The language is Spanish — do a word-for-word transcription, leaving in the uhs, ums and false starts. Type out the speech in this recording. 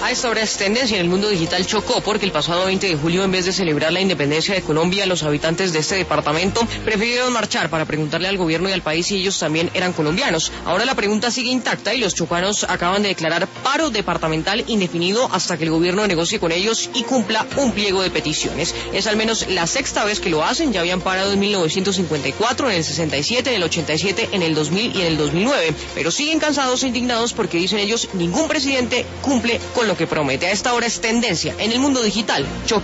A esta hora es tendencia en el mundo digital Chocó, porque el pasado veinte de julio, en vez de celebrar la independencia de Colombia, los habitantes de este departamento prefirieron marchar para preguntarle al gobierno y al país si ellos también eran colombianos. Ahora la pregunta sigue intacta y los chocuanos acaban de declarar paro departamental indefinido hasta que el gobierno negocie con ellos y cumpla un pliego de peticiones. Es al menos la sexta vez que lo hacen. Ya habían parado en mil novecientos cincuenta y cuatro, en el sesenta y siete, en el ochenta y siete, en el dos mil y en el dos mil nueve, pero siguen cansados e indignados porque, dicen ellos, ningún presidente cumple con lo que promete. A esta hora es tendencia en el mundo digital Chocó.